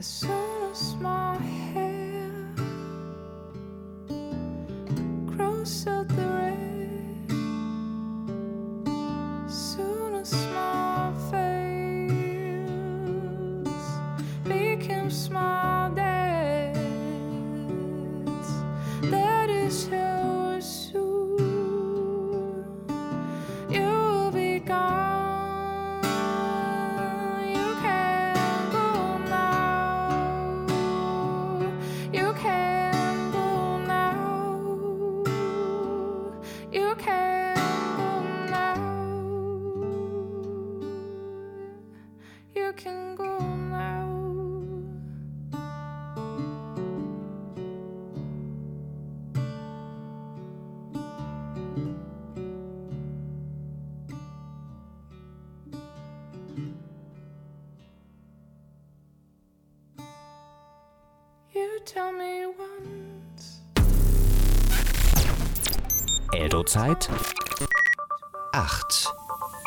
as soon as my hair grows out the red, soon as my face becomes my dad's, that is how soon you'll be gone. Tell me once. Eldo-Zeit 8.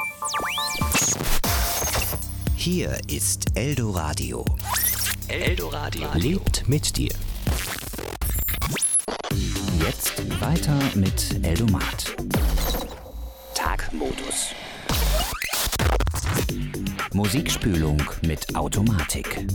Hier ist Eldoradio. Eldoradio lebt mit dir. Jetzt weiter mit Eldomat. Tagmodus. Musikspülung mit Automatik.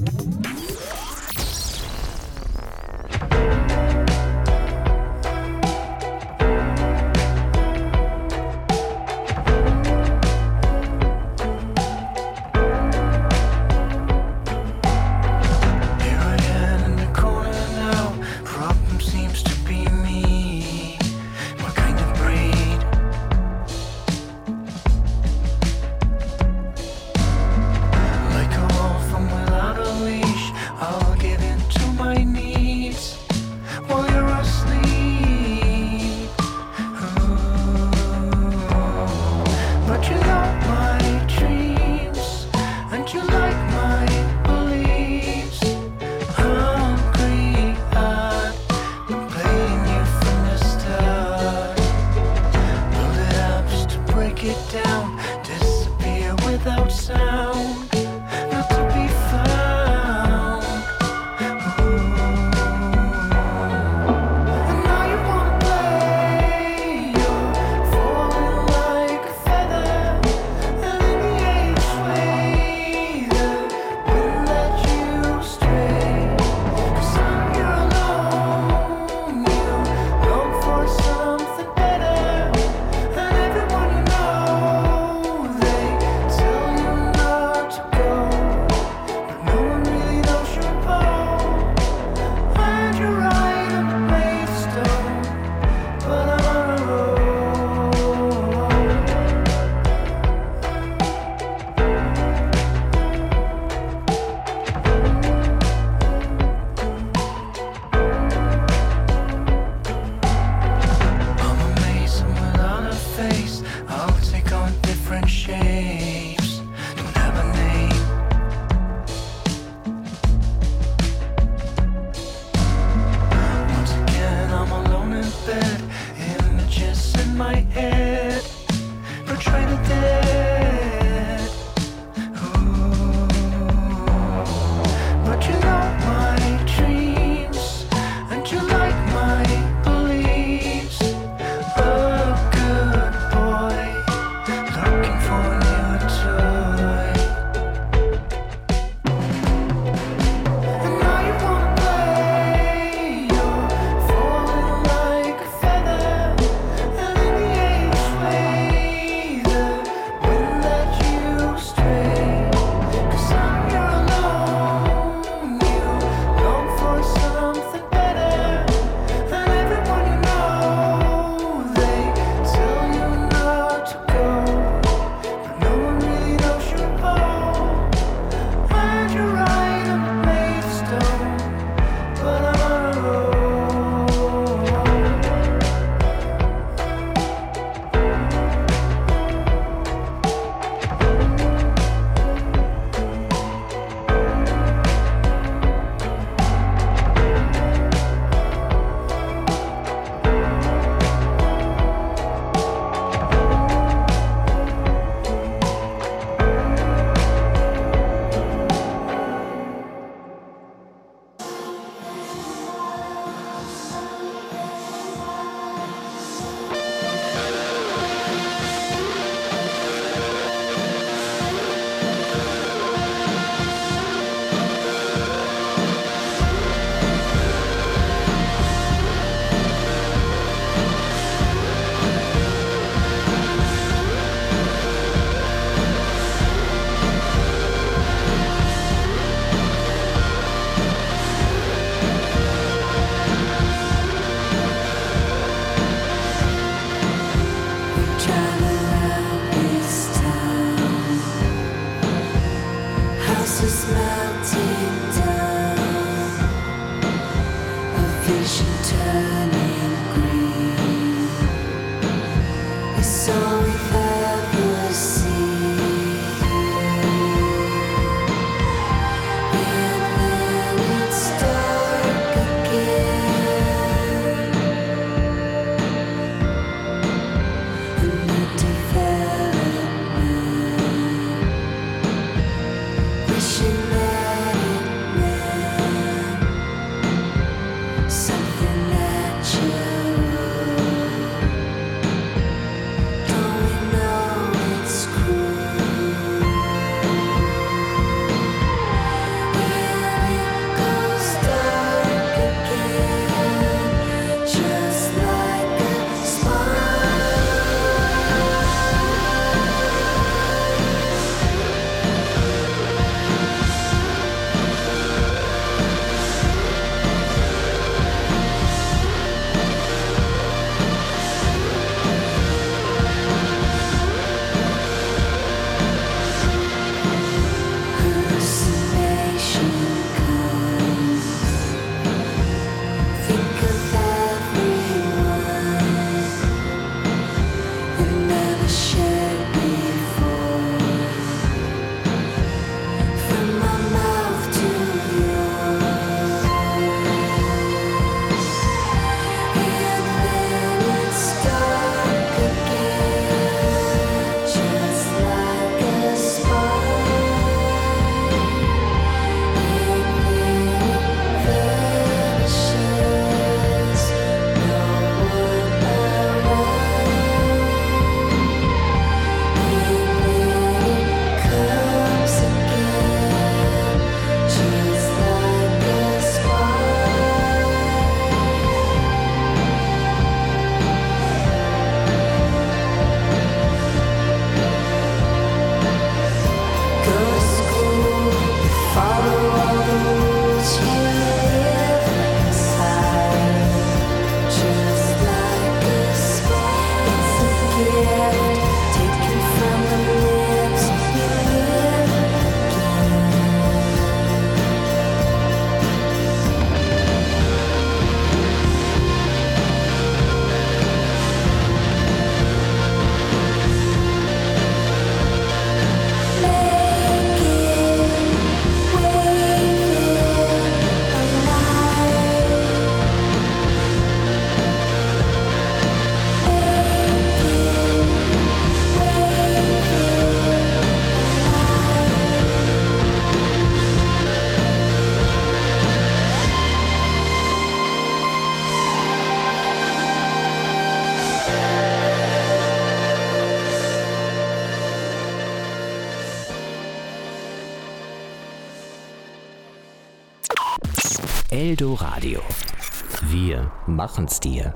Eldoradio. Wir machen's dir.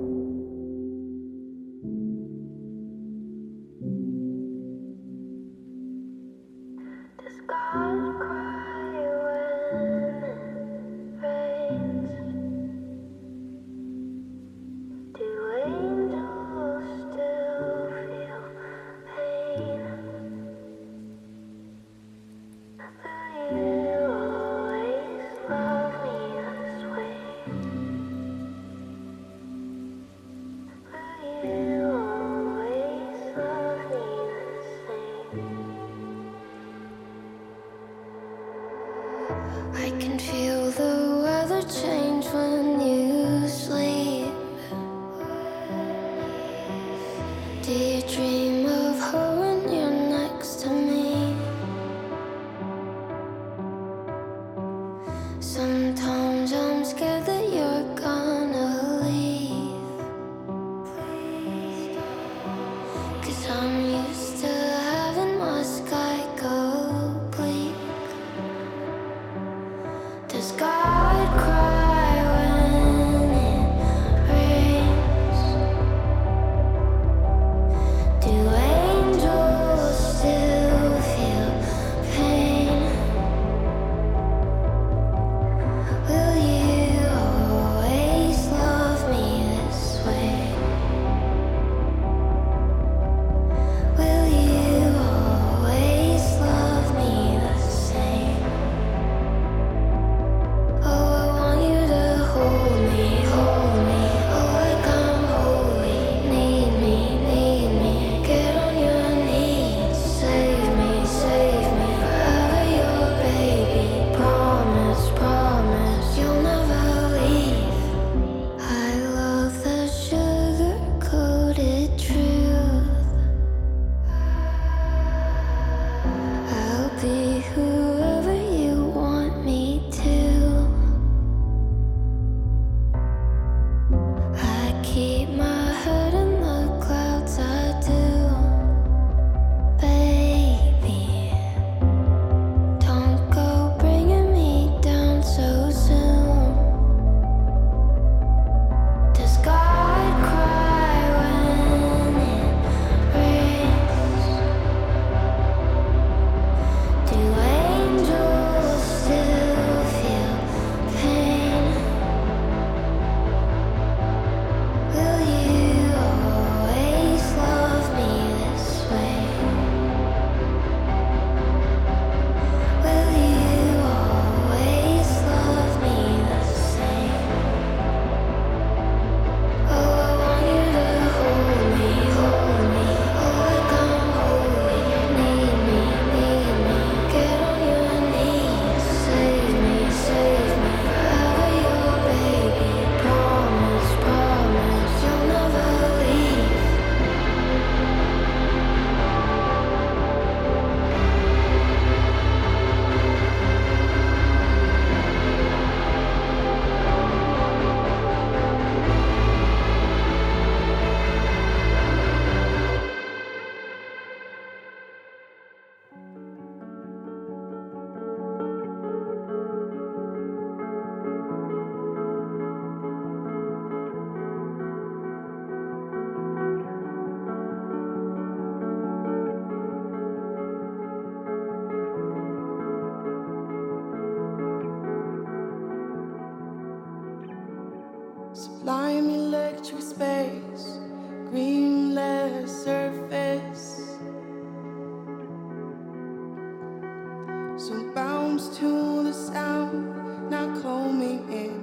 I can feel the weather change when you sleep. Do you dream of her when you're next to me? Sometimes I'm scared that you're gonna leave, 'cause I'm used to having my sky go bleak. Does God cry when it rains? Do angels still feel pain? Will you always love me this way? Will you always love me the same? Oh, I want you to hold me, hold me. Oh, like I'm holy. Need me. Get on your knees. Save me. Forever your baby. Promise, you'll never leave. I love the sugar-coated truth. I'll be whoever you want me to. I keep my head in the clouds, I do. Baby, don't go bringing me down so soon. Does God cry when it rains? Do angels still feel pain? Will you always love me this way? Will you always love me the same? Oh, I want you to hold me. Oh, like I'm holy. Need me. Get on your knees. Save me. Forever your baby. Promise, you'll never leave. Sublime electric space, greenless surface. So bounce to the sound, now combing in.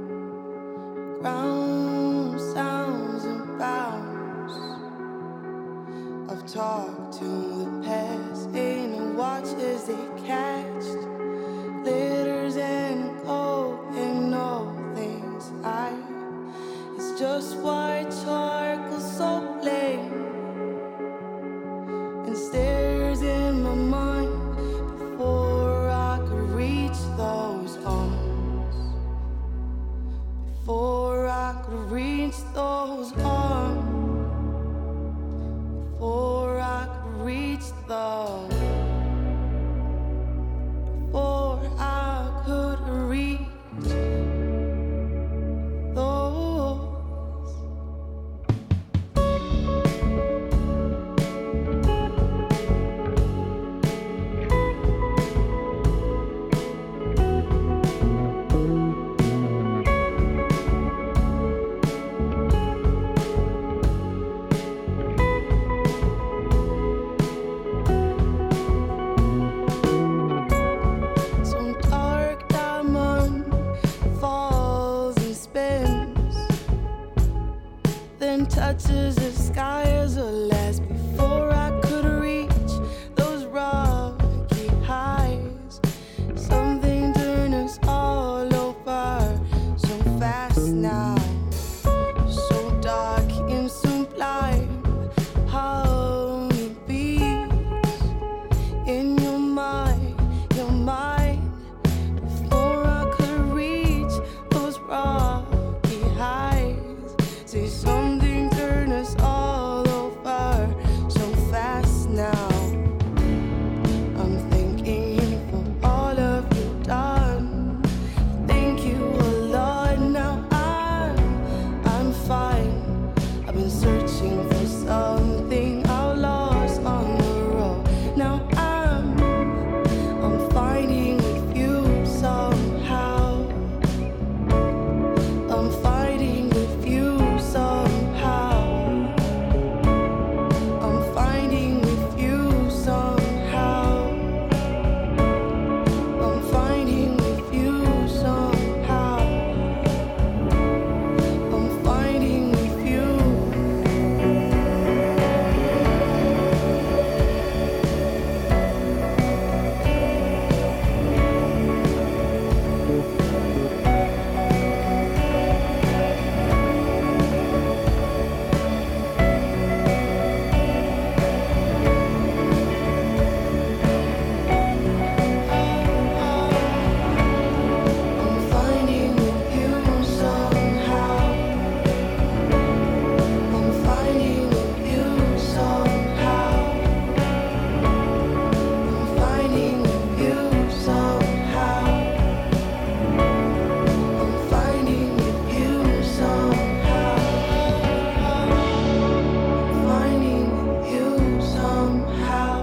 Ground sounds and bounds. I've talked to the past in a watch as they catched. Glitters and gold and all things it's just white charcoal so plain, and stares in my mind before I could reach those arms. Before I could reach those arms. Before I could reach as the skies are less before I could reach those rocky heights. Something turned us all over so fast now, so dark and so blind. How it beats in your mind, before I could reach those rocky heights. See, something turned us all over so fast now. I'm thanking for all of you done. Thank you a lot. Now I'm fine. I've been searching for something I lost on the road. Now I'm fighting with you somehow. I'm fighting with you somehow. I'm fighting with you somehow. I'm fighting with you somehow. I'm fighting with you. I'm fighting with you somehow. I'm fighting with you somehow. I'm fighting with you somehow. I'm fighting with you somehow. I'm fighting with you somehow.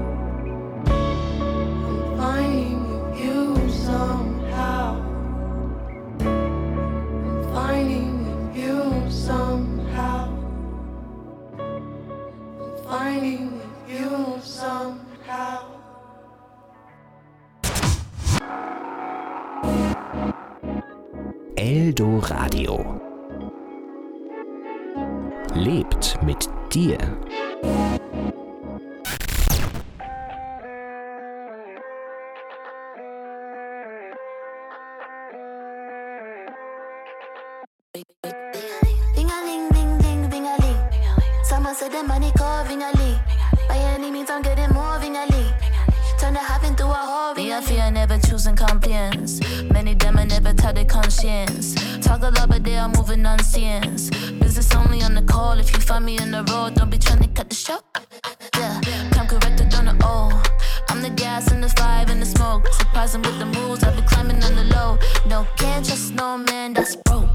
I'm fighting with you somehow. I'm fighting with you somehow. I'm fighting with you somehow. Eldo Radio. Lebt mit dir. Bing-a-ling, ding-ding, bing-a-ling. Someone said the money call Bing-a-ling. By any means I'm getting more Bing-a-ling. Turn the hop into a whole Me, I fear never choosing compliance. Many them I never tell their conscience. Talk a lot, but they are moving nonsense. Business only on the call. If you find me in the road, don't be trying to cut the show. Yeah, come corrected on the O. I'm the gas and the five and the smoke. Surprising with the moves, I've been climbing on the low. No, can't trust no man, that's broke.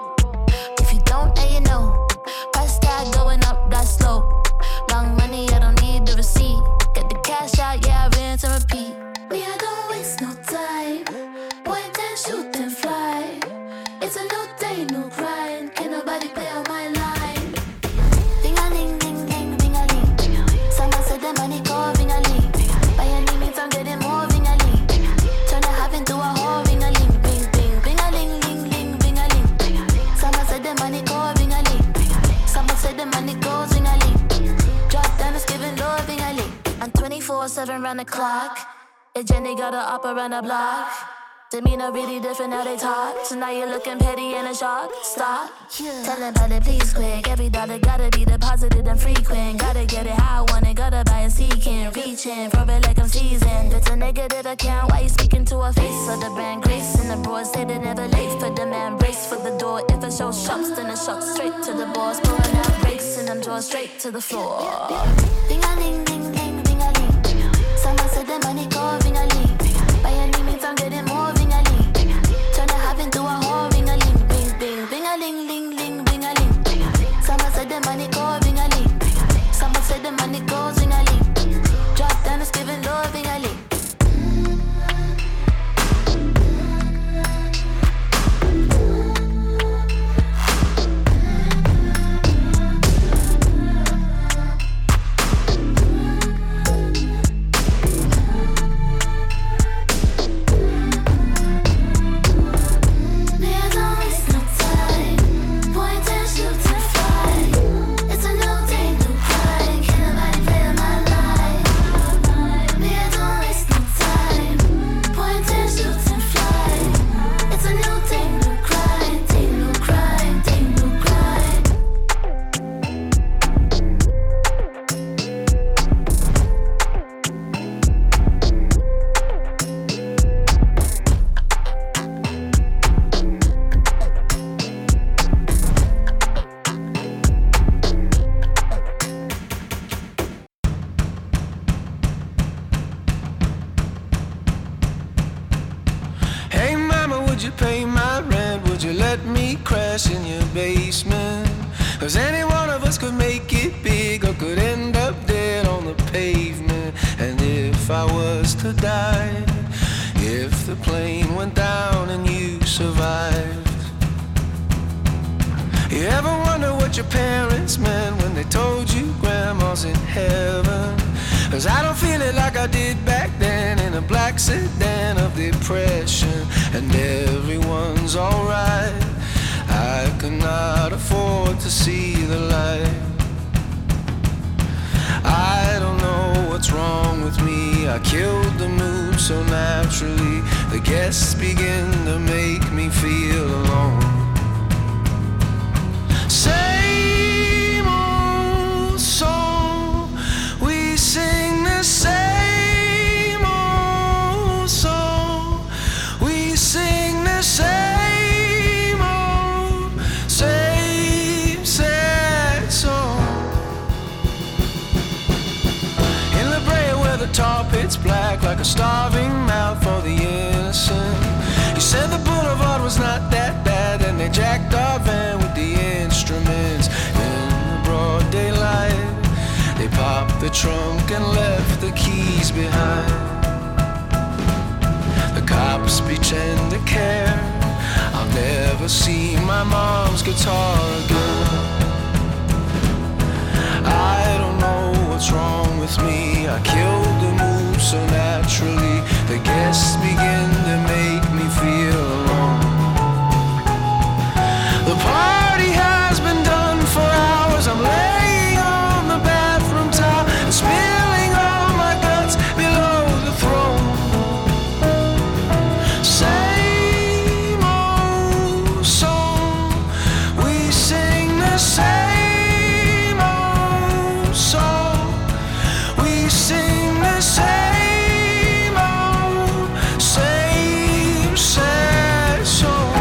If you don't, then you know. Price tag going up, that's slow. Long money, I don't need the receipt. Get the cash out, yeah, I rinse and repeat. Me, I don't waste no time. Point and shoot and fly. It's a new day, new grind. Can nobody play on my line? Bing-a-ling, ding-ding, bing-a-ling. Someone said the money call Bing-a-ling. By any means I'm getting more Bing-a-ling. Turn the hop into a whole Bing-a-ling. Bing, bing, bing-a-ling, ling, ling, bing-a-ling. Someone said the money call Bing-a-ling. Someone said the money goes Bing-a-ling. Drop down, it's giving Lord Bing-a-ling. I'm 24/7 round the clock. And Jenny got her up around the block. Demeanor really different how they talk. So now you're looking petty and a shock. Stop. Tell them about it, please quick. Every dollar gotta be deposited and frequent. Gotta get it how I want it. Gotta buy a seeking. Reaching for it like I'm seasoned. It's a negative account. Why you speaking to a face of the brand? Grace in the broad say they never late for the man. Brace for the door. If it shows shops, then it shocks straight to the boss. Pulling out brakes and them drawers straight to the floor. Bing-a-ling, ding, ding, bing-a-ling. Someone said the money call Bing-a-ling. By any means I'm getting more Bing-a-ling. Turn the hop into a whole Bing-a-ling. Bing, bing, bing-a-ling, ling, ling, bing-a-ling. Someone said the money call Bing-a-ling. Someone said the money goes Bing-a-ling. Drop down, it's giving Lord Bing-a-ling. trash in your basement. 'Cause any one of us could make it big or could end up dead on the pavement. And if I was to die, if the plane went down and you survived, you ever wonder what your parents meant when they told you grandma's in heaven? 'Cause I don't feel it like I did back then in a black sedan of depression. And everyone's alright, I cannot afford to see the light. I don't know what's wrong with me, I killed the mood so naturally. The guests begin to make me feel alone. Same old song, we sing the same old song, we sing the same old, same sad song. In La Brea where the tar pit's black like a starving mouth for the innocent. You said the boulevard was not that bad, and they jacked our van with the instruments. In the broad daylight, they popped the trunk and left the keys behind. The cops pretend to care, I'll never see my mom's guitar again. I don't know what's wrong with me, I killed the mood so naturally. The guests begin to make me feel alone. The party has been done for hours, I'm laying on the bathroom towel and spilling all my guts below the throne. Same old song, we sing the same old song, we sing the same old, same sad song.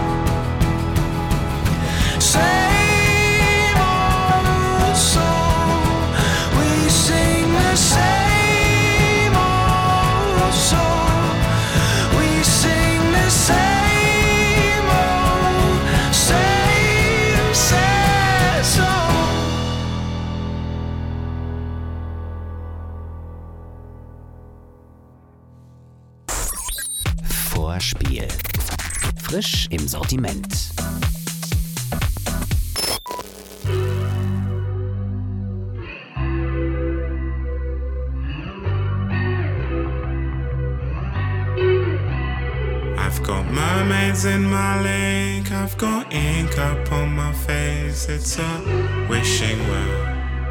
Same old song, we sing the same old song, we sing the same old, same sad song. Vorspiel. Frisch im Sortiment. I've got mermaids in my lake, I've got ink up on my face. It's a wishing well.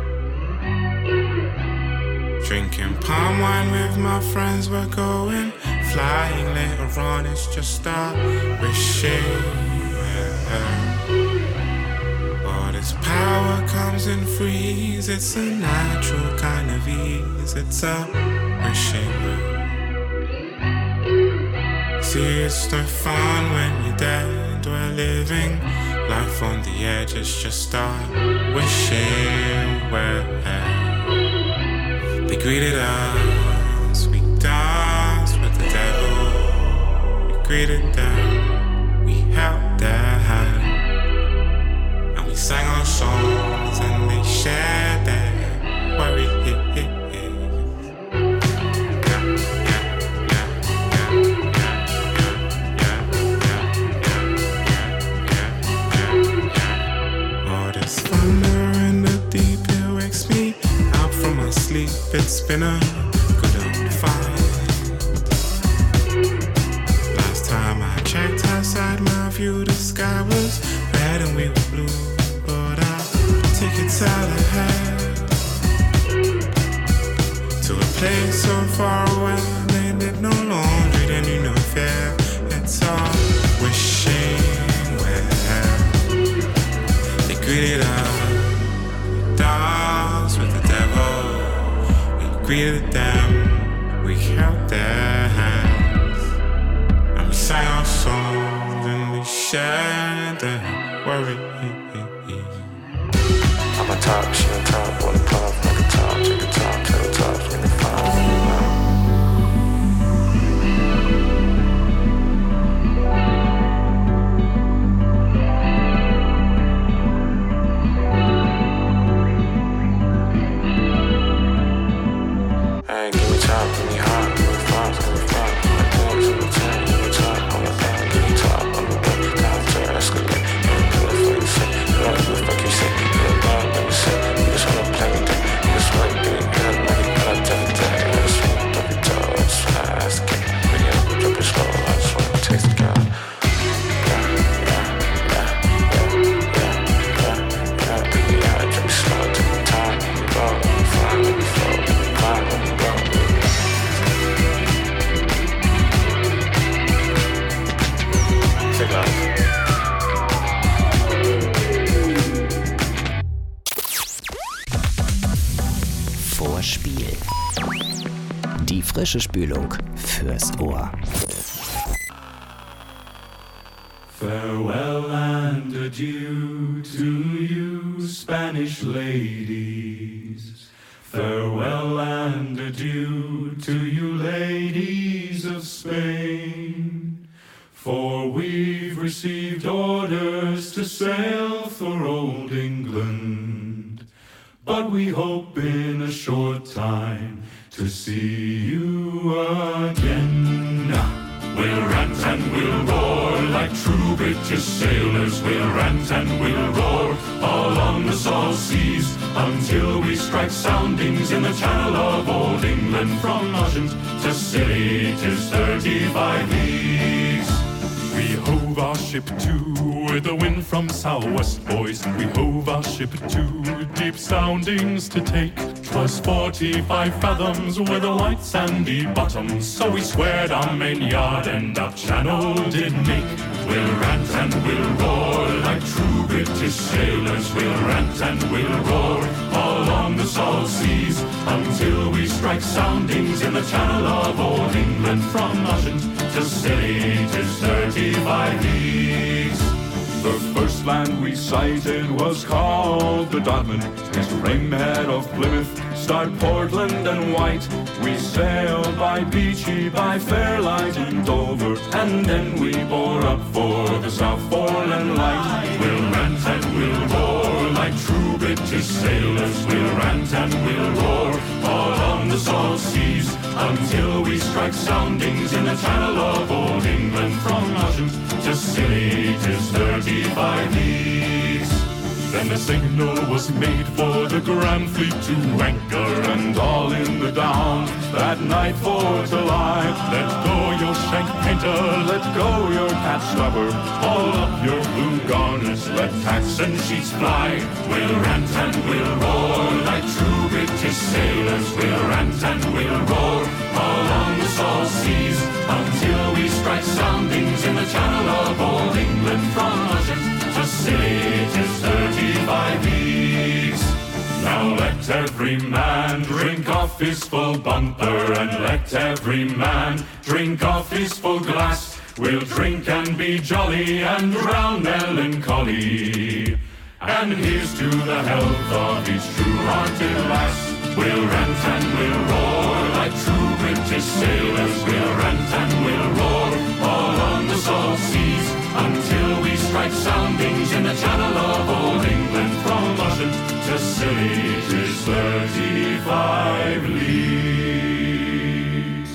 Drinking palm wine with my friends, we're going flying later on. It's just a wishing well. All this power comes in threes, it's a natural kind of ease. It's a wishing well. See, it's no fun when you're dead. We're living life on the edge. It's just a wishing well. They greeted us, we danced with the devil. We greeted them, we held their hand, and we sang our songs and they shared their worries. Sleep, it's been a good old fight. Last time I checked outside my view, the sky was red and we were blue. But I'll take it out ahead to a place so far away. They did no laundry, they knew no fear. It's all wishing well. They greeted us, danced with the devil. Greeted them, we held their hands, and we sang our songs and we shared their worries. I'm a top, she on top, wanna pop like a top, take a top, tell the tops, make it fine. Hörspiel. Die frische Spülung fürs Ohr. Farewell and adieu to you, Spanish ladies. Farewell and adieu to you, ladies of Spain. For we've received orders to sail for old England. But we hope in a short time to see you again. We'll rant and we'll roar like true British sailors. We'll rant and we'll roar all on the salt seas until we strike soundings in the channel of old England. From Ushant to Scilly 'tis 35 leagues. We hove our ship to with the wind from southwest, boys. We hove our ship to deep soundings to take. 'Twas 45 fathoms with a white sandy bottom, so we squared our main yard and up channel did make. We'll rant and we'll roar like true British sailors. We'll rant and we'll roar all on the salt seas until we strike soundings in the channel of old England. From Ushant to Scilly 'tis 35 leagues. The first land we sighted was called the Dodman. It's Rainhead of Plymouth, start Portland and White. We sailed by Beachy, by Fairlight and Dover, and then we bore up for the South Foreland Light. We'll rant and we'll roar like true British sailors. We'll rant and we'll roar all on the salt seas until we strike soundings in the channel of old England. From Ushant to Scilly 'tis 35 leagues. Then the signal was made for the Grand Fleet to anchor, and all in the Down that night for to lie. Let go your shank painter, let go your cat stopper, haul up your blue garners, let tacks and sheets fly. We'll rant and we'll roar like true British sailors. We'll rant and we'll roar all on the salt seas until we strike soundings in the channel of old England. From Ushant to Scilly 'tis 35 leagues. Now let every man drink off his full bumper, and let every man drink off his full glass. We'll drink and be jolly and drown melancholy. And here's to the health of each true-hearted lass. We'll rant and we'll roar like true British sailors. We'll rant and we'll roar all on the salt seas until we strike soundings in the channel of old England. From Ushant to Scilly 'tis 35 leagues.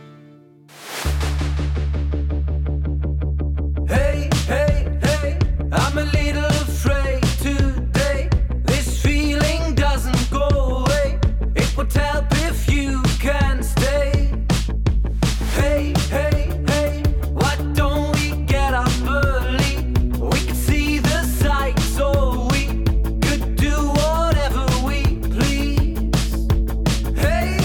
Hey, hey, hey, I'm a little afraid today. This feeling doesn't go away. It would help if you can stay. Hey, hey, hey, why don't we get up early? We could see the sights, so we could do whatever we please. Hey,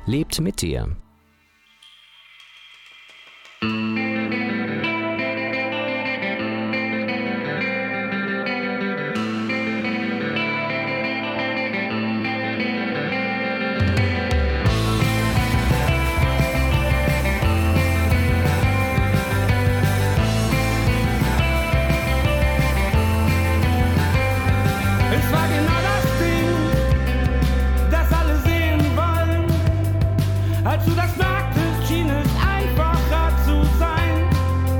lebt mit dir. Es war genau das Ding, das alle sehen wollen. Als du das sagtest, schien es einfacher zu sein.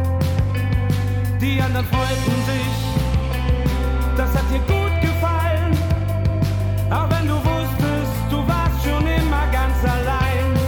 Die anderen freuten sich, das hat dir gut gefallen. Auch wenn du wusstest, du warst schon immer ganz allein.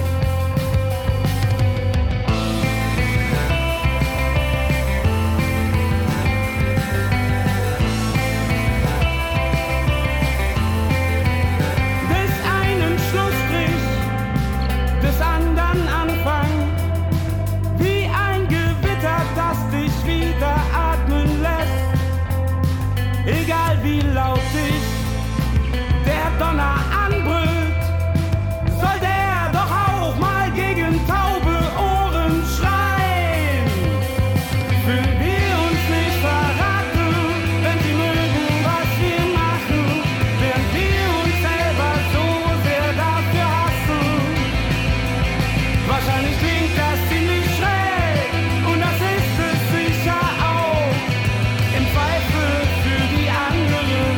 Des einen Schlussstrich, des anderen Anfang, wie ein Gewitter, das dich wieder atmen lässt. Egal wie laut dich der Donner anbrüllt, soll der doch auch mal gegen taube Ohren schreien. Fühlen wir uns nicht verraten, wenn sie mögen, was wir machen, während wir uns selber so sehr dafür hassen. Wahrscheinlich klingt das ziemlich schräg und das ist es sicher auch, im Zweifel für die anderen.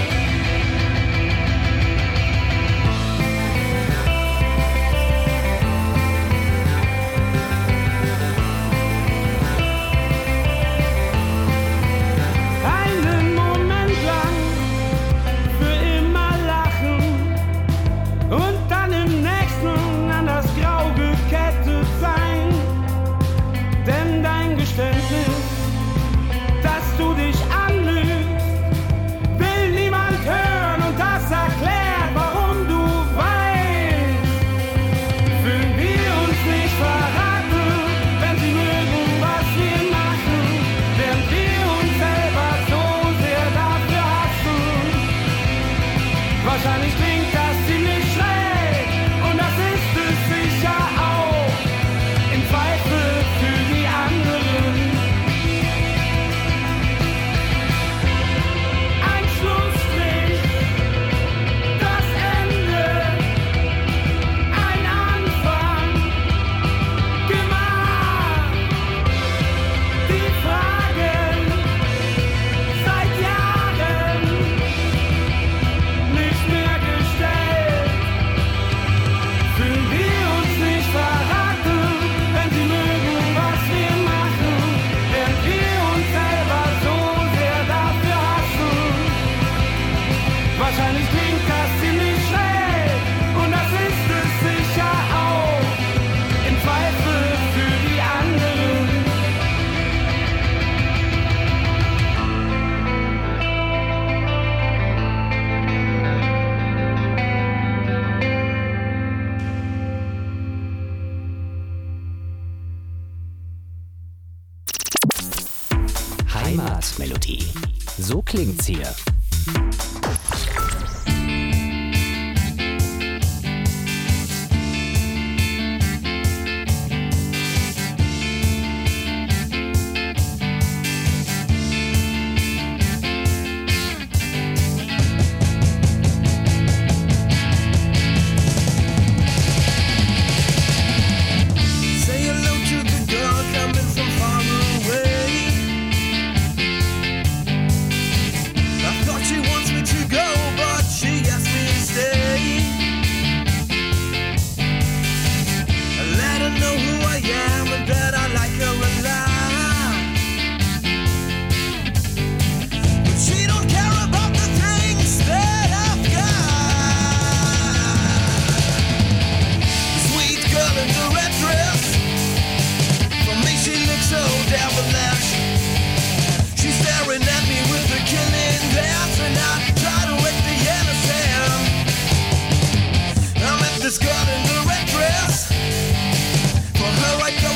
Einen Moment lang für immer lachen und dann im nächsten an das Grau gekettet sein. Denn dein Geständnis, dass du dich anlügst, will niemand hören und das erklärt, warum du weinst. Fühlen wir uns nicht verraten, wenn sie mögen, was wir machen, während wir uns selber so sehr dafür hassen. Wahrscheinlich klingt das ziemlich schräg und das ist es sicher auch, im Zweifel für die anderen. Ein Schlussstrich, das Ende, ein Anfang, gemacht. Die Fragen seit Jahren nicht mehr gestellt. Fühlen wir uns nicht verraten, wenn sie mögen, was wir machen, während wir uns selber so sehr dafür hassen. Wahrscheinlich klingt das ziemlich schräg und das ist es sicher auch, im Zweifel für die anderen. Heimatmelodie. So klingt's hier. Say hello to the girl coming from far away. I thought she wants me to go, but she asked me to stay. I let her know who I am and that I like her a lot. But she don't care about the things that I've got. The sweet girl in the red dress, for me she looks so devilish. She's staring at me with a killing glance, and I try to wake the innocent. I met this girl in the red dress. For her I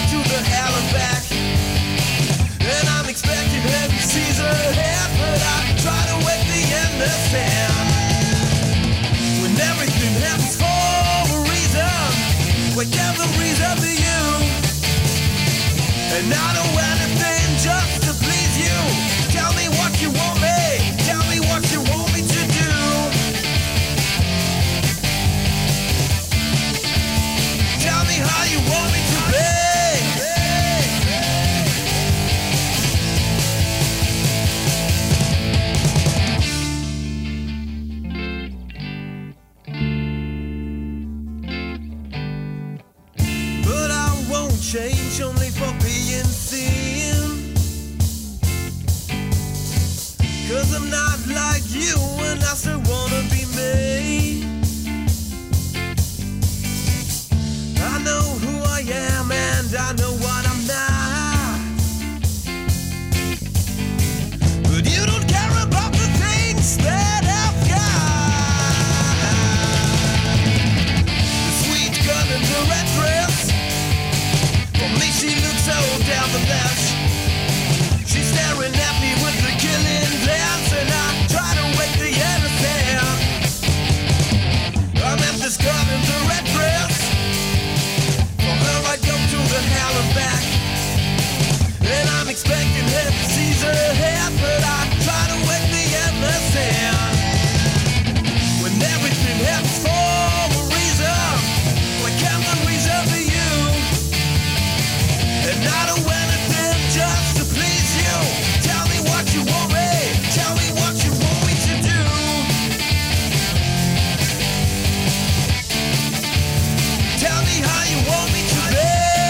change only for being seen. 'Cause I'm not like you and I still wanna be me. I know who I am and I know what I'm not. But you don't care about the things that I've got. The sweet girl in the red dress, for me she looks so down the lash. She's staring at me with the killing glance, and I try to wake the innocent. I met this girl in the red dress. For her I go to the hell and back. And I'm expecting her to seize her head, but I try to wake the innocent. When everything happens for a reason, why can't the reason be you? And I don't want anything just to please you. Tell me what you want me, tell me what you want me to do. Tell me how you want me to be.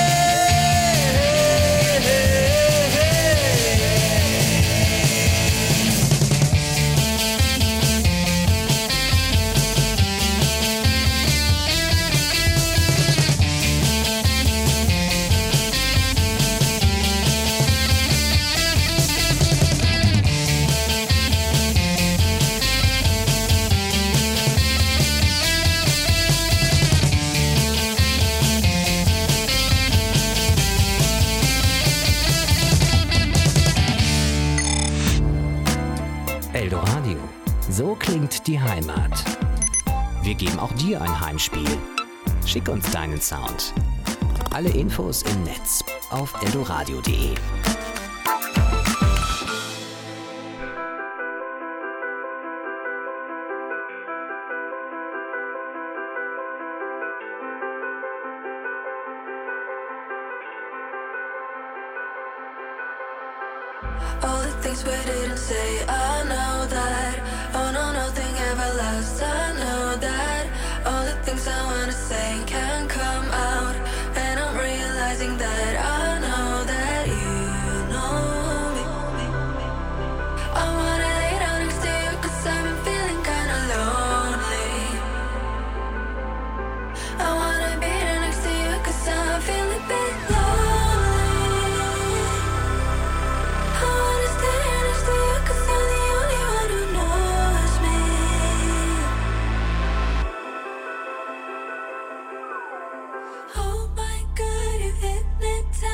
Eldoradio. So klingt die Heimat. Wir geben auch dir ein Heimspiel. Schick uns deinen Sound. Alle Infos im Netz auf eldoradio.de. All the things we didn't say, I know that. Oh no, nothing ever lasts, I know that. All the things I wanna say can't come out, and I'm realizing that I know that you know me. I wanna lay down next to you 'cause I've been feeling kinda lonely. I wanna be there next to you 'cause I'm feeling a bit lonely. I wanna stay next to you 'cause you're the only one who knows me. Oh my God, you hypnotize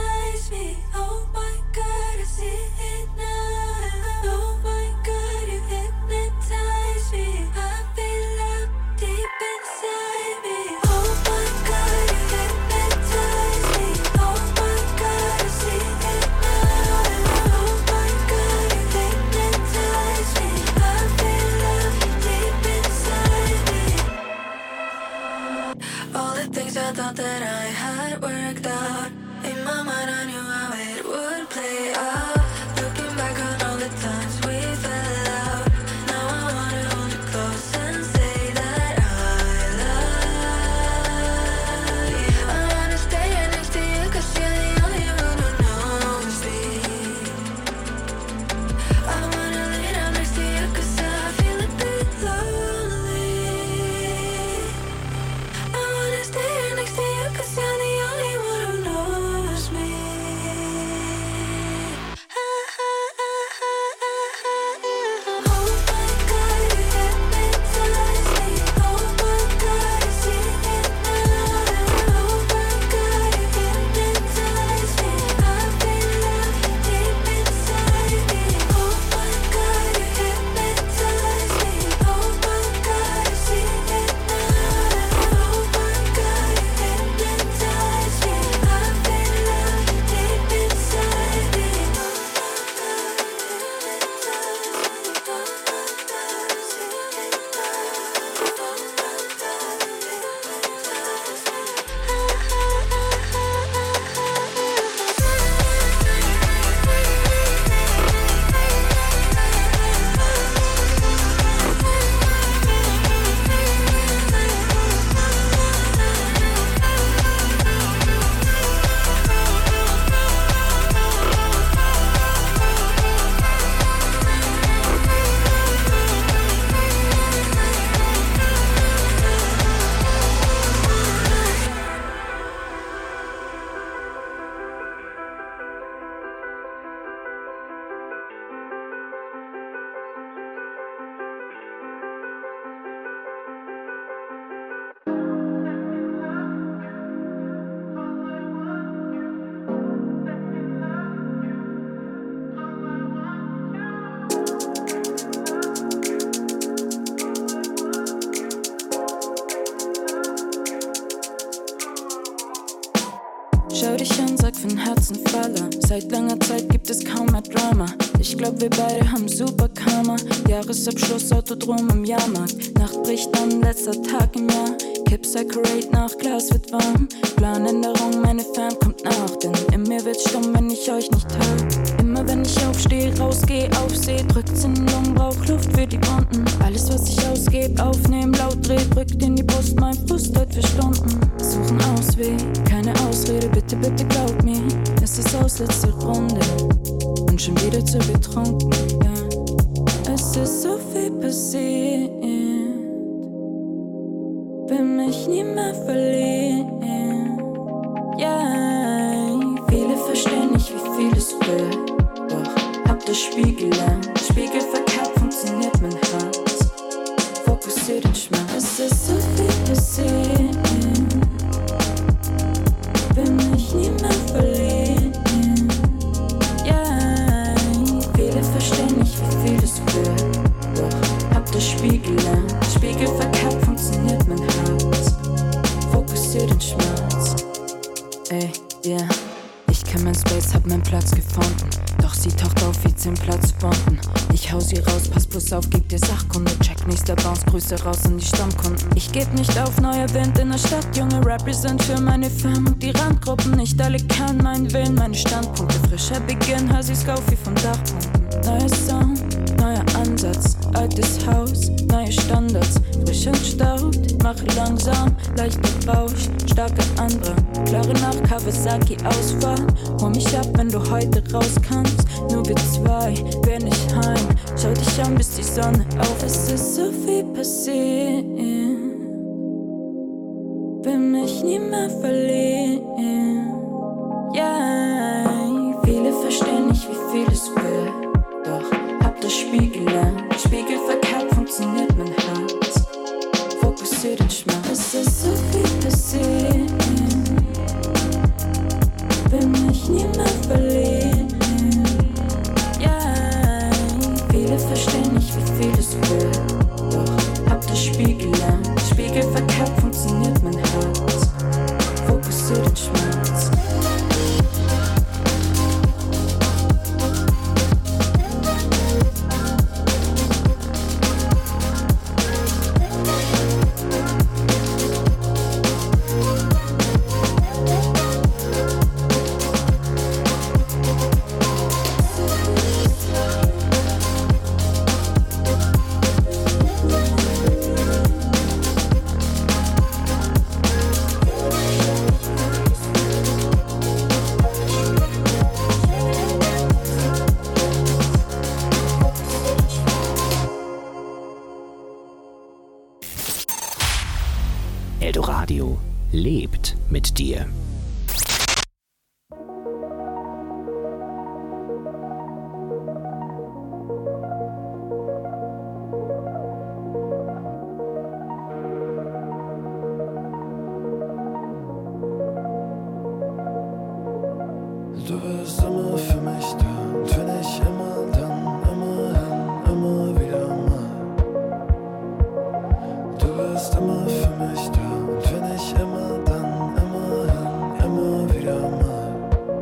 dich an, sag von Herzen Faller. Seit langer Zeit gibt es kaum mehr Drama. Ich glaub, wir beide haben super Karma. Jahresabschluss, Autodrom im Jahrmarkt. Nacht bricht an, letzter Tag im Jahr. Kipp separate nach, Glas wird warm. Planänderung, meine Fam kommt nach. Denn in mir wird's stumm, wenn ich euch nicht hör. Immer wenn ich aufstehe, rausgeh, aufseh, drückt's in den Lungen, brauch Luft für die Wunden. Alles, was ich ausgeb, aufnehmen, laut dreh, drückt in die Brust, mein Frust heute für Stunden. Suchen Ausweg, keine Ausrede, bitte, bitte glaub mir. Es ist aus, letzte Runde und schon wieder zu betrunken, ja. Es ist so viel passiert, will mich nie mehr verlieren, yeah. Viele verstehen nicht, wie viel es will, doch hab das Spiegel an. Spiegel verkehrt, funktioniert mein Herz. Fokussiert den Schmerz. Es ist so viel passiert, will mich nie mehr verlieren, yeah. Viele verstehen nicht, wie viel es will, doch hab das Spiegel an. Spiegel verkehrt, funktioniert mein Herz. Fokussiert den Schmerz. Ey, yeah. Ich kenn mein Space, hab meinen Platz gefunden. Doch sie taucht auf wie 10 Platzbomben. Ich hau sie raus, pass bloß auf, gib dir Sachkunde. Check nächster Bounce, Grüße raus an die Stammkunden. Ich geb nicht auf, neuer Wind in der Stadt. Junge Represent für meine Fam und die Randgruppen. Nicht alle kennen meinen Willen, meine Standpunkte. Frischer Beginn, hör sie Scout wie vom Dachpumpen. Neuer Sound, neuer Ansatz. Altes Haus, neue Standards. Frisch entstaubt, mache langsam, leichter Rausch, starker Andrang. Klare Nacht, Kawasaki Ausfahrt. Hol mich ab, wenn du heute raus kannst. Nur wir zwei, wer nicht heim. Schau dich an, bis die Sonne auf. Es ist so viel passiert, will mich nie mehr verlieren, yeah. Viele verstehen nicht, wie viel es will, doch hab das Spiegel an. Spiegel verkehrt, funktioniert mein Herz. Fokussiert den Schmerz. Es ist so viel passiert, will mich nie mehr verlieren, yeah. Viele verstehen nicht, wie viel es will, doch hab das Spiegel an. Spiegel verkehrt, funktioniert mein Herz. Fokussiert den Schmerz. Eldoradio lebt mit dir. Du bist immer für mich da, und wenn ich immer, dann immer hin, immer wieder mal. Du bist immer für mich da, und wenn ich immer, dann immer hin, immer wieder mal.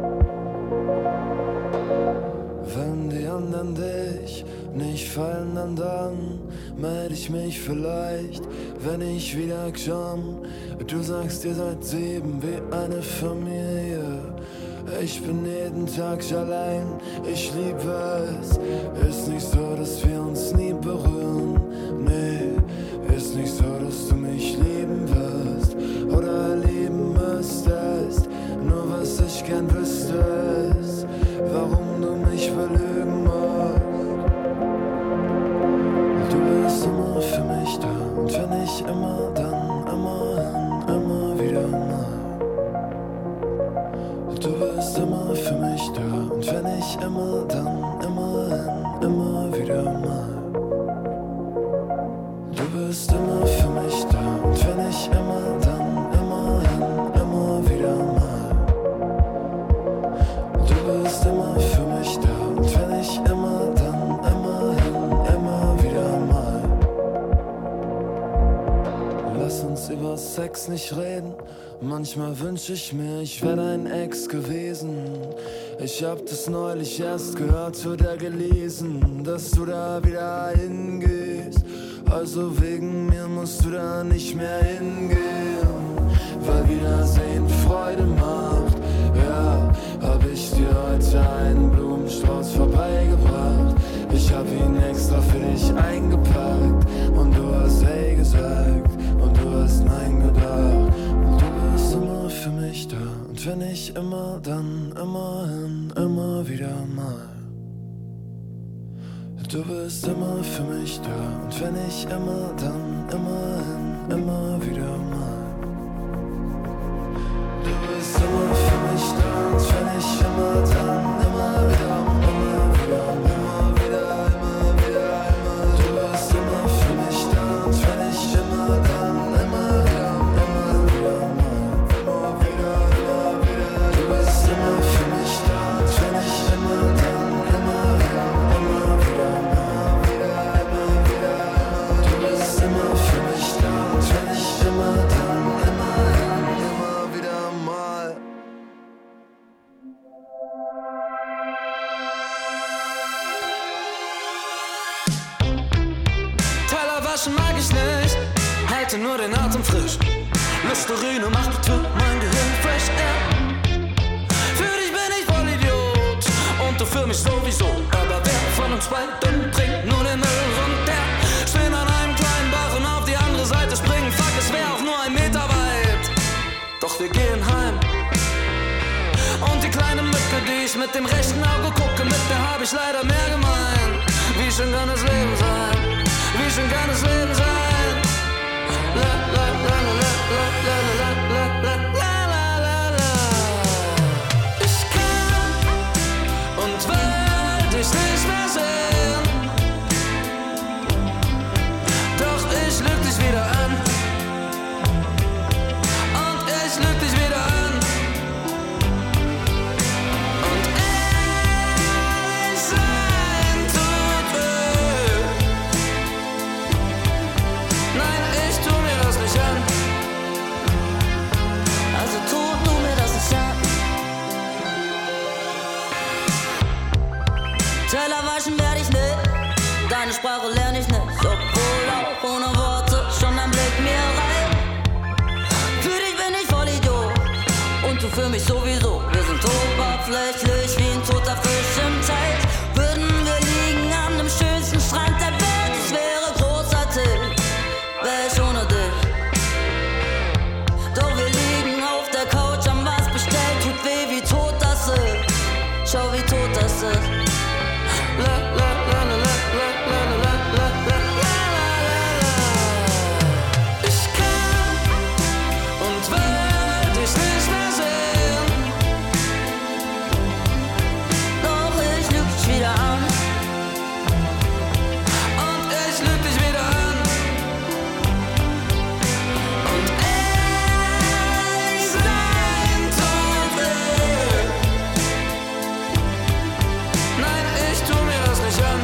Wenn die anderen dich nicht fallen, dann meld ich mich vielleicht, wenn ich wieder komm. Du sagst, ihr seid 7 wie eine Familie. Ich bin jeden Tag allein, ich liebe es. Ist nicht so, dass wir uns nie berühren. Nee, ist nicht so, dass du mich lieben wirst oder lieben müsstest. Nur was ich gern wüsste ist, warum du mich belügen musst. Du bist immer für mich da, und wenn ich immer, dann immer hin, immer wieder mal. Du bist immer für mich da, und wenn ich immer, dann immer hin, immer wieder mal. Du bist immer für mich da, und wenn ich immer, dann immer hin, immer wieder mal. Du bist immer für mich da, und wenn ich immer, dann immer hin, immer wieder mal. Lass uns über Sex nicht reden Manchmal wünsch ich mir, ich wär dein Ex gewesen. Ich hab das neulich erst gehört oder gelesen, dass du da wieder hingehst. Also wegen mir musst du da nicht mehr hingehen, weil Wiedersehen Freude macht. Ja, hab ich dir heute einen Blumenstrauß vorbeigebracht. Ich hab ihn extra für dich eingepackt und du hast hey gesagt und du hast nein gedacht. Und du bist immer für mich da und wenn nicht immer, dann immerhin, immer wieder mal. Du bist immer für mich da und wenn nicht immer, dann immerhin, immer wieder mal. Du bist immer für mich da und wenn nicht immer, dann immer wieder, immer wieder, immer wieder, immer wieder, immer. Du bist immer für mich da und wenn nicht immer, dann immer wieder, immer wieder, immer wieder, immer wieder. Du bist immer für mich da und wenn nicht immer, dann immer wieder, immer wieder, immer wieder, immer wieder, immer. Du bist immer für mich da und wenn nicht immer, dann immer wieder mal. Teller waschen mag ich nicht, halte nur den Atem frisch. Listerine macht die Tür, mein Gehirn fresh air. Für dich bin ich voll Idiot und du für mich sowieso. Aber wer von uns beiden trinkt nur den Müll runter? Stehen an einem kleinen Bach und auf die andere Seite springen. Fuck, es wär auch nur 1 Meter weit. Doch wir gehen heim. Und die kleine Mücke, die ich mit dem rechten Auge gucke, mit der hab ich leider mehr gemein. Wie schön kann das Leben sein? Wie schön kann das Leben sein? La la la la la la la la la la la la. Ich kann und will dich nicht mehr sehen. Doch ich lüg dich wieder an. Und ich lüg dich wieder an. Und ehrlich sein tut weh. Nein, ich tu mir das nicht an. Also tu mir das nicht an. Teller waschen werd ich nicht, deine Sprache lern ich nicht. Obwohl auch ohne Worte schon ein Blick mir rein. Für dich bin ich voll Idiot und du für mich sowieso. Wir sind oberflächlich wie ein toter Fisch im Teich. Würden wir liegen an dem schönsten Strand der Welt, es wäre großartig, wär ich ohne dich. Doch wir liegen auf der Couch, haben was bestellt, tut weh, wie tot das ist. Schau, wie tot das ist. La la la la la la la la la la la. Ich kann und will dich nicht mehr sehen. Doch ich lüg dich wieder an. Und ich lüg dich wieder an. Und ehrlich sein tut weh. Nein, ich tu mir das nicht an.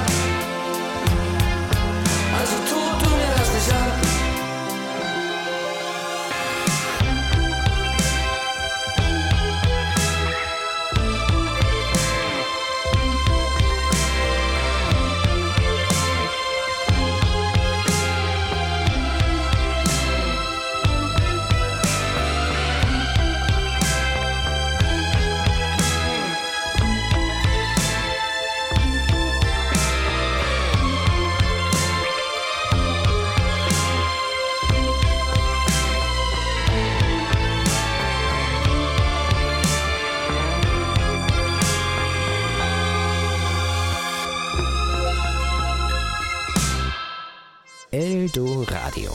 Also tu mir das nicht an. Eldoradio.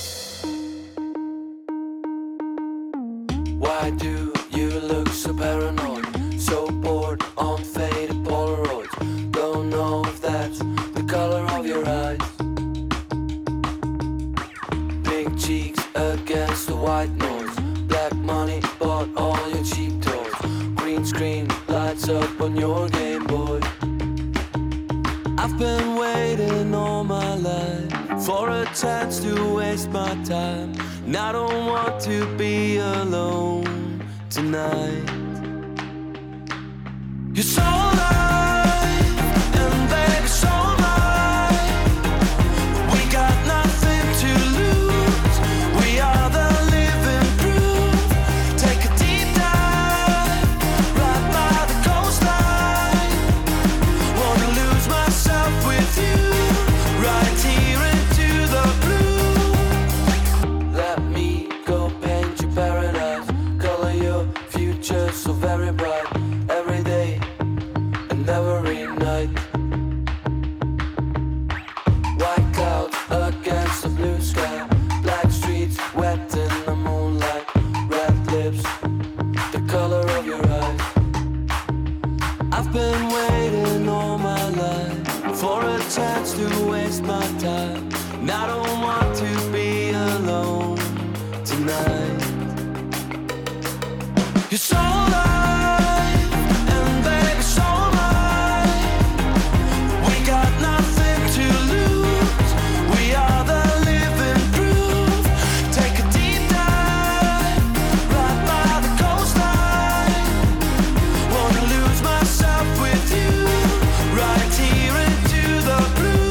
Why do you look so paranoid? So bored on faded Polaroids. Don't know if that's the color of your eyes. Pink cheeks against the white noise. Black money bought all your cheap toys. Green screen lights up on your Game Boy. I've been waiting all my life for a chance to waste my time. and I don't want to be alone tonight. You're so alive, and baby, so alive. We got nothing to lose. We are the living proof. Take a deep dive right by the coastline. Wanna lose myself with you, right here into the blue. Let me go paint your paradise, color your future so very bright. Every day and every night. White clouds against the blue sky, black streets wet in the moonlight, red lips, the color of your eyes. I've been waiting all my life for a chance to waste my time, and I don't want to be alone tonight. You're so alive, and baby, so alive. We got nothing to lose. We are the living proof. Take a deep dive right by the coastline. Wanna lose myself with you, right here into the blue.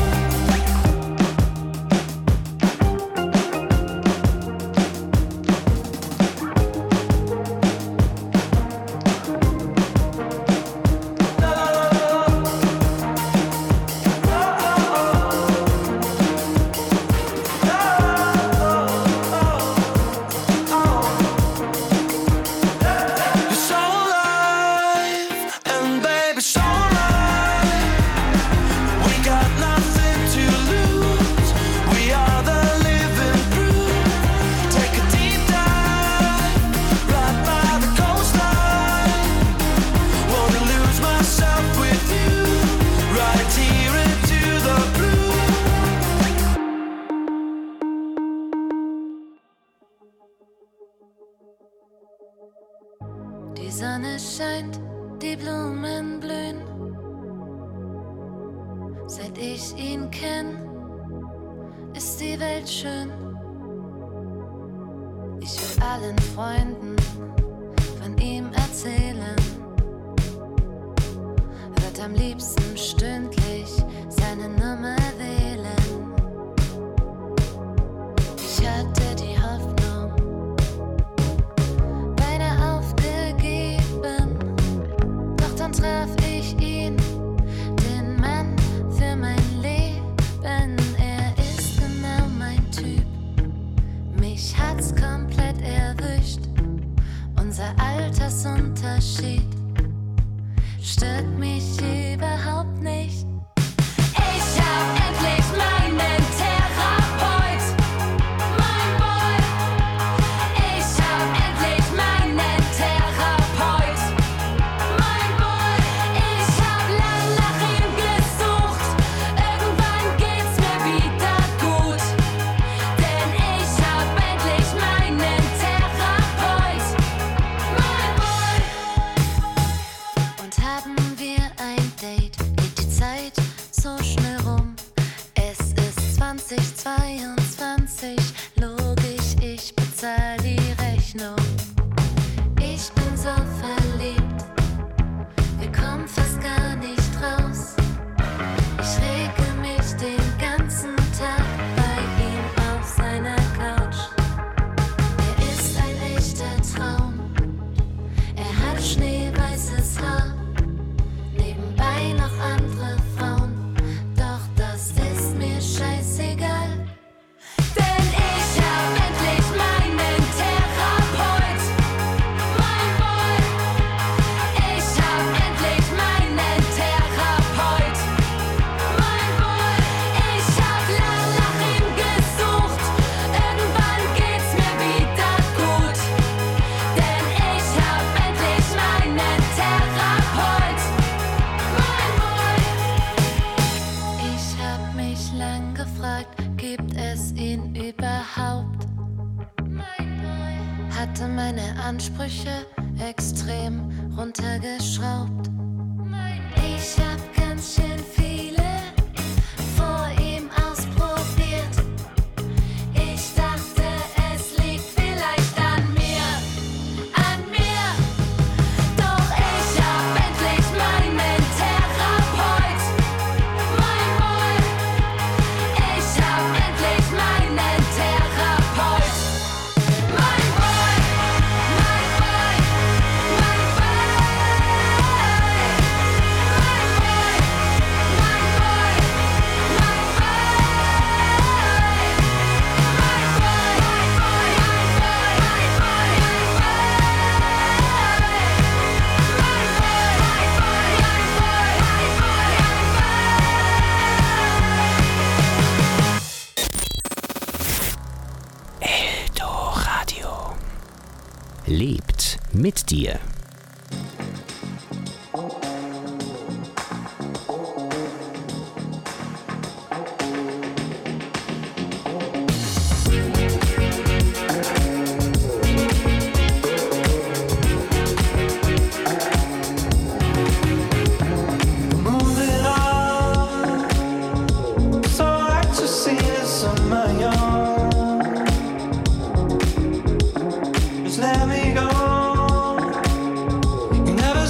You're so alive, and baby, so alive. We got nothing to lose. We are the living proof. Take a deep dive right by the coastline. Wanna lose myself with you, right here into the blue. Die Sonne scheint, die Blumen blühen. Seit ich ihn kenn, ist die Welt schön. Ich will allen Freunden von ihm erzählen. Wird am liebsten stündlich seine Nummer wählen. Ich hatte die Hoffnung beinahe aufgegeben, doch dann traf ich ihn, den Mann für mein Leben. Er ist genau mein Typ, mich hat's komplett erwischt. Unser Altersunterschied stört mich überhaupt nicht. Ich hab endlich meinen Therapeut, mein Boy. Ich hab endlich meinen Therapeut, mein Boy. Ich hab lang nach ihm gesucht, irgendwann geht's mir wieder gut. Denn ich hab endlich meinen Therapeut, mein Boy. Und haben wir ein Date, geht die Zeit so schnell rum. Es ist 2022, logisch, ich bezahl die Rechnung. Ich bin so verliebt, wir kommen fast gar nicht raus. Ich rege mich den ganzen Tag bei ihm auf seiner Couch. Er ist ein echter Traum, er hat schneeweißes Haar, nebenbei noch andere Frauen, doch das ist mir scheißegal. Denn ich hab endlich meinen Therapeut, mein Boy. Ich hab endlich meinen Therapeut, mein Boy. Ich hab lang nach ihm gesucht, irgendwann geht's mir wieder gut. Denn ich hab endlich meinen Therapeut, mein Boy. Ich hab mich lang gefragt, gibt es ihn überhaupt? Hatte meine Ansprüche extrem runtergeschraubt. Ich hab ganz schön viele vor ihm ausprobiert. Ich dachte, mit dir.